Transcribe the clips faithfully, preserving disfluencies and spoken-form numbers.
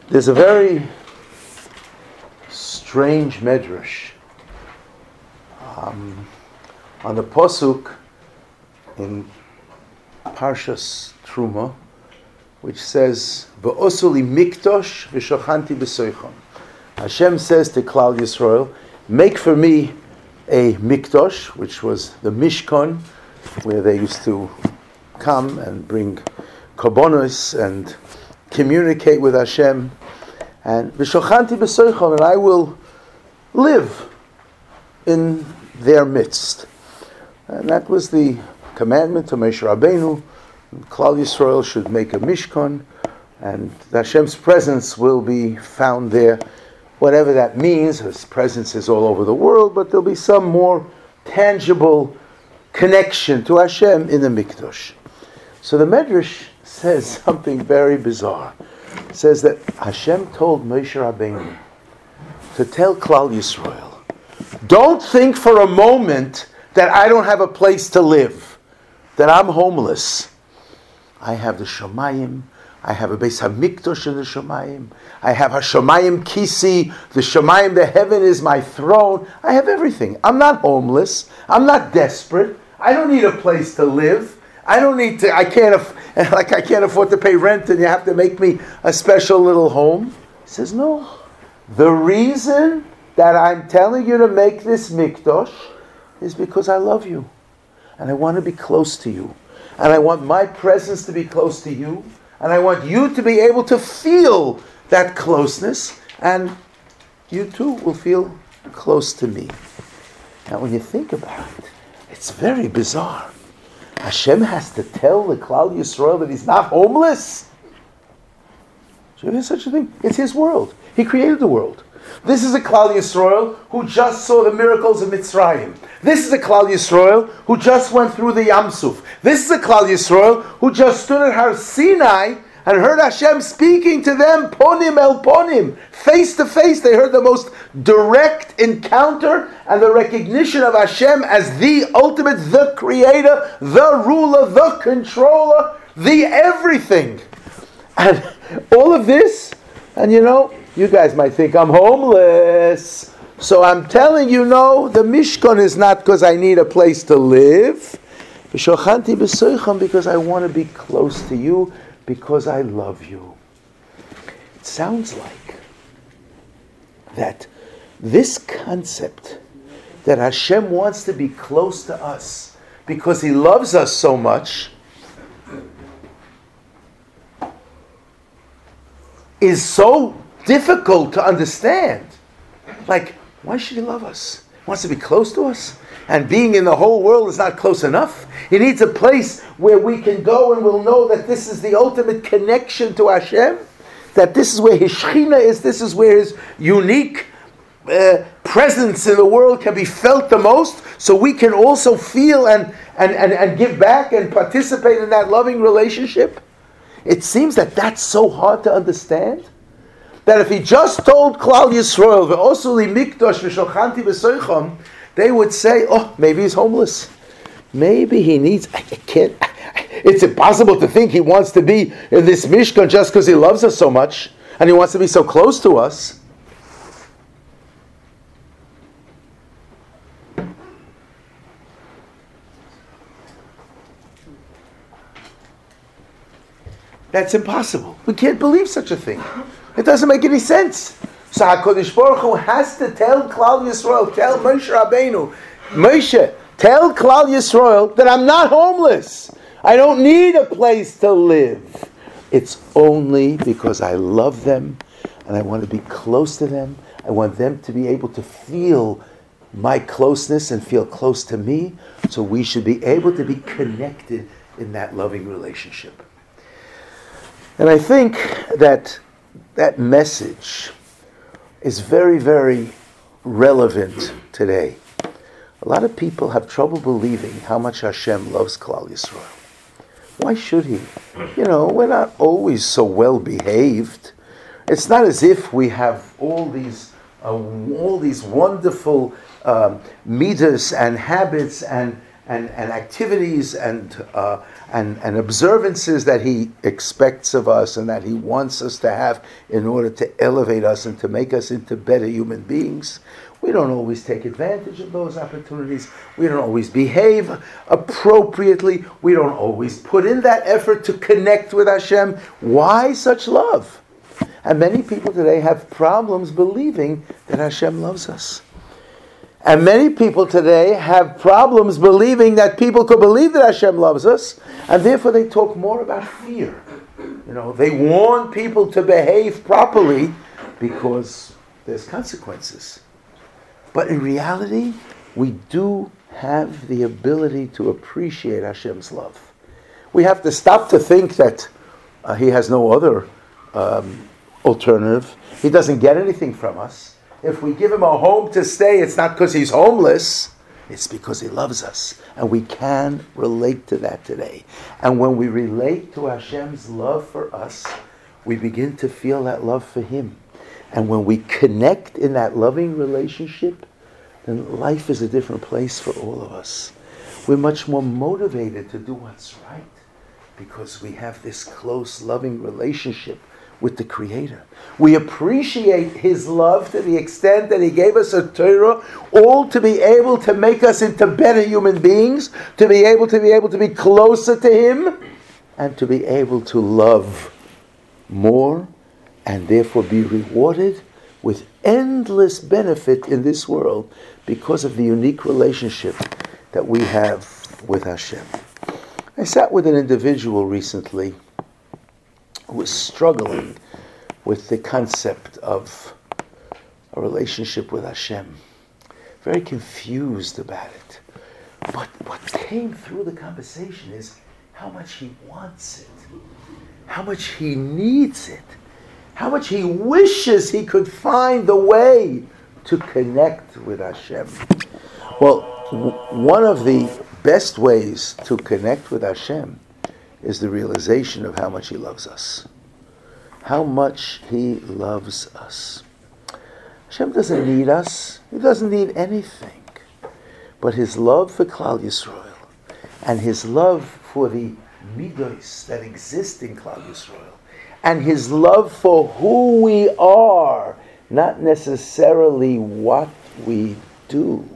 There's a very strange medrash um, on the posuk in Parshas Truma, which says, "V'osuli mikdosh v'shochanti b'soichon." Hashem says to Klal Yisrael, "Make for me a mikdosh," which was the Mishkan, where they used to come and bring korbanos and communicate with Hashem, and v'shochanti b'soichon, and I will live in their midst. And that was the commandment to Moshe Rabbeinu. Klal Yisrael should make a Mishkan, and Hashem's presence will be found there. Whatever that means, His presence is all over the world, but there'll be some more tangible connection to Hashem in the Mikdash. So the Medrash says something very bizarre. It says that Hashem told Moshe Rabbeinu to tell Klal Yisrael, don't think for a moment that I don't have a place to live, that I'm homeless. I have the Shomayim, I have a Beis HaMikdash in the Shomayim, I have HaShomayim Kisi, the Shomayim, the heaven is my throne. I have everything. I'm not homeless. I'm not desperate. I don't need a place to live. I don't need to, I can't, aff- like I can't afford to pay rent and you have to make me a special little home. He says, no. The reason that I'm telling you to make this mikdosh is because I love you. And I want to be close to you. And I want my presence to be close to you. And I want you to be able to feel that closeness. And you too will feel close to me. Now when you think about it, it's very bizarre. Hashem has to tell the Klal Yisrael that he's not homeless. So there's such a thing. It's his world. He created the world. This is a Klal Yisrael who just saw the miracles of Mitzrayim. This is a Klal Yisrael who just went through the Yam Suf. This is a Klal Yisrael who just stood at Har Sinai and heard Hashem speaking to them, ponim el ponim, face to face. They heard the most direct encounter and the recognition of Hashem as the ultimate, the creator, the ruler, the controller, the everything. And all of this, and you know, you guys might think I'm homeless. So I'm telling you, no, the Mishkan is not because I need a place to live. Because I want to be close to you, because I love you. It sounds like that this concept that Hashem wants to be close to us because He loves us so much is so difficult to understand. Like, why should He love us? He wants to be close to us. And being in the whole world is not close enough. He needs a place where we can go and we'll know that this is the ultimate connection to Hashem. That this is where His Shechina is. This is where His unique uh, presence in the world can be felt the most. So we can also feel and, and, and, and give back and participate in that loving relationship. It seems that that's so hard to understand. That if He just told Klal Yisrael, "Ve'osuli mikdosh v'shochanti b'soichon," they would say, "Oh, maybe he's homeless. Maybe he needs. I can't. It's impossible to think he wants to be in this Mishkan just because he loves us so much and he wants to be so close to us." That's impossible. We can't believe such a thing. It doesn't make any sense. So HaKadosh Baruch Hu has to tell Klal Yisrael, tell Moshe Rabbeinu, Moshe, tell Klal Yisrael that I'm not homeless. I don't need a place to live. It's only because I love them and I want to be close to them. I want them to be able to feel my closeness and feel close to me. So we should be able to be connected in that loving relationship. And I think that that message is very, very relevant today. A lot of people have trouble believing how much Hashem loves Klal Yisrael. Why should He? You know, we're not always so well behaved. It's not as if we have all these uh, all these wonderful um, midas and habits and and, and activities and, uh, and, and observances that He expects of us and that He wants us to have in order to elevate us and to make us into better human beings. We don't always take advantage of those opportunities. We don't always behave appropriately. We don't always put in that effort to connect with Hashem. Why such love? And many people today have problems believing that Hashem loves us. And many people today have problems believing that people could believe that Hashem loves us, and therefore they talk more about fear. You know, they want people to behave properly because there's consequences. But in reality, we do have the ability to appreciate Hashem's love. We have to stop to think that uh, He has no other um, alternative. He doesn't get anything from us. If we give Him a home to stay, it's not because He's homeless. It's because He loves us. And we can relate to that today. And when we relate to Hashem's love for us, we begin to feel that love for Him. And when we connect in that loving relationship, then life is a different place for all of us. We're much more motivated to do what's right because we have this close, loving relationship with the Creator. We appreciate His love to the extent that He gave us a Torah, all to be able to make us into better human beings, to be able to be able to be closer to Him, and to be able to love more, and therefore be rewarded with endless benefit in this world because of the unique relationship that we have with Hashem. I sat with an individual recently who was struggling with the concept of a relationship with Hashem. Very confused about it. But what came through the conversation is how much he wants it, how much he needs it, how much he wishes he could find the way to connect with Hashem. Well, w- one of the best ways to connect with Hashem is the realization of how much He loves us. How much He loves us. Hashem doesn't need us. He doesn't need anything. But His love for Klal Yisrael and His love for the midos that exist in Klal Yisrael and His love for who we are, not necessarily what we do.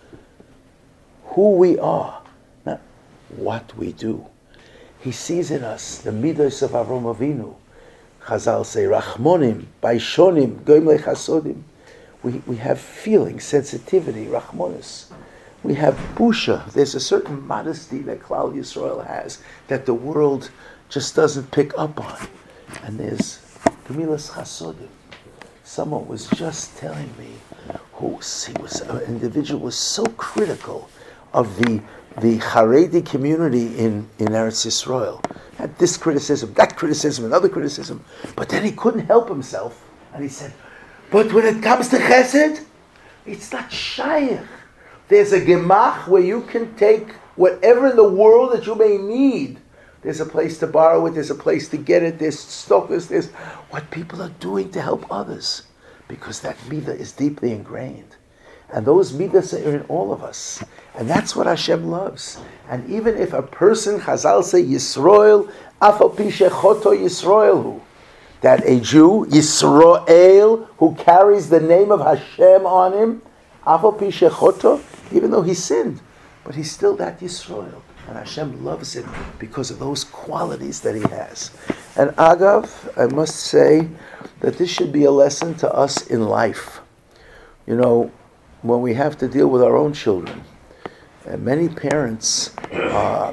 Who we are, not what we do. He sees in us the midos of Avraham Avinu. Chazal say, Rachmonim, Baishonim, Goim Lechasodim. We we have feeling, sensitivity, Rachmonis. We have busha. There's a certain modesty that Klal Yisrael has that the world just doesn't pick up on. And there's Gemilas Chasodim. Someone was just telling me who he was. An individual was so critical of the the Haredi community in, in Eretz Yisrael. Had this criticism, that criticism, another criticism. But then he couldn't help himself. And he said, but when it comes to Chesed, it's not shaykh. There's a gemach where you can take whatever in the world that you may need. There's a place to borrow it, there's a place to get it, there's stockers, there's what people are doing to help others. Because that midah is deeply ingrained. And those midas are in all of us. And that's what Hashem loves. And even if a person, Chazal say, Yisroel, afal pi shechoto Yisroel hu, that a Jew, Yisroel, who carries the name of Hashem on him, afal pi shechoto, even though he sinned, but he's still that Yisroel. And Hashem loves him because of those qualities that he has. And Agav, I must say that this should be a lesson to us in life. You know, when we have to deal with our own children, and many parents uh,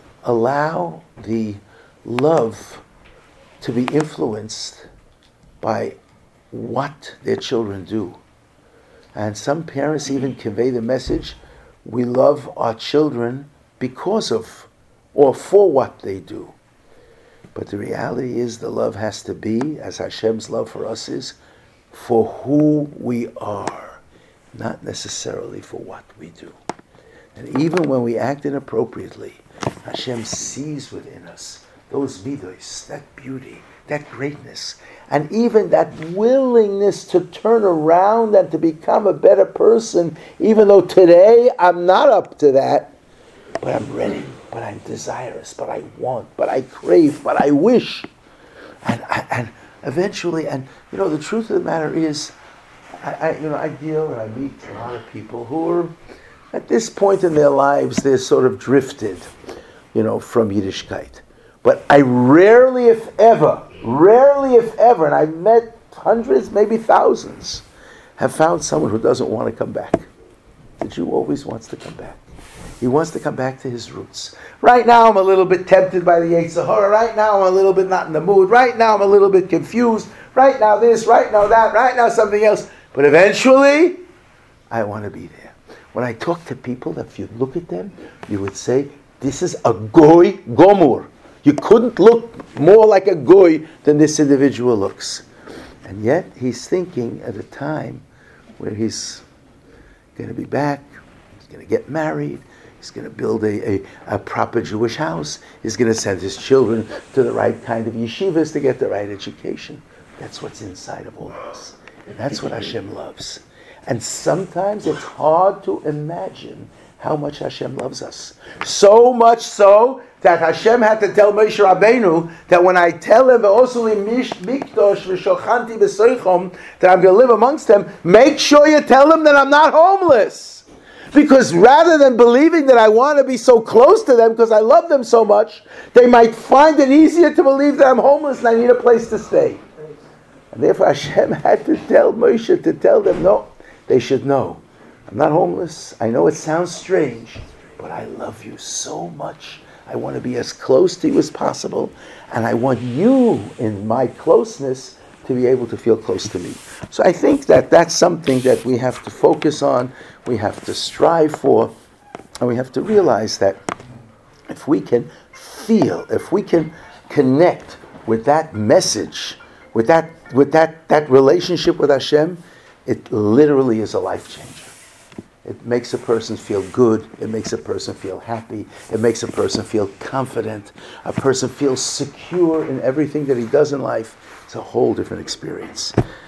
allow the love to be influenced by what their children do. And some parents even convey the message, we love our children because of or for what they do. But the reality is the love has to be, as Hashem's love for us is, for who we are, not necessarily for what we do. And even when we act inappropriately, Hashem sees within us those midos, that beauty, that greatness, and even that willingness to turn around and to become a better person, even though today I'm not up to that. but I'm ready, but I'm desirous, but I want, but I crave, but I wish. And, and eventually, and you know, the truth of the matter is, I, I you know, I deal and I meet a lot of people who are, at this point in their lives, they're sort of drifted, you know, from Yiddishkeit. But I rarely, if ever, rarely, if ever, and I've met hundreds, maybe thousands, have found someone who doesn't want to come back. The Jew always wants to come back. He wants to come back to his roots. Right now I'm a little bit tempted by the Yetzer Hara. Right now I'm a little bit not in the mood. Right now I'm a little bit confused. Right now this, right now that, right now something else. But eventually, I want to be there. When I talk to people, if you look at them, you would say, this is a goy gomur. You couldn't look more like a goy than this individual looks. And yet, he's thinking at a time where he's going to be back, he's going to get married, he's going to build a, a, a proper Jewish house, he's going to send his children to the right kind of yeshivas to get the right education. That's what's inside of all of us. And that's what Hashem loves. And sometimes it's hard to imagine how much Hashem loves us. So much so that Hashem had to tell Moshe Rabbeinu that when I tell him that I'm going to live amongst them, make sure you tell them that I'm not homeless. Because rather than believing that I want to be so close to them because I love them so much, they might find it easier to believe that I'm homeless and I need a place to stay. And therefore Hashem had to tell Moshe to tell them, no, they should know. I'm not homeless. I know it sounds strange, but I love you so much. I want to be as close to you as possible, and I want you in my closeness to be able to feel close to me. So I think that that's something that we have to focus on, we have to strive for, and we have to realize that if we can feel, if we can connect with that message, with that, with that, that relationship with Hashem, it literally is a life changer. It makes a person feel good. It makes a person feel happy. It makes a person feel confident. A person feels secure in everything that he does in life. It's a whole different experience.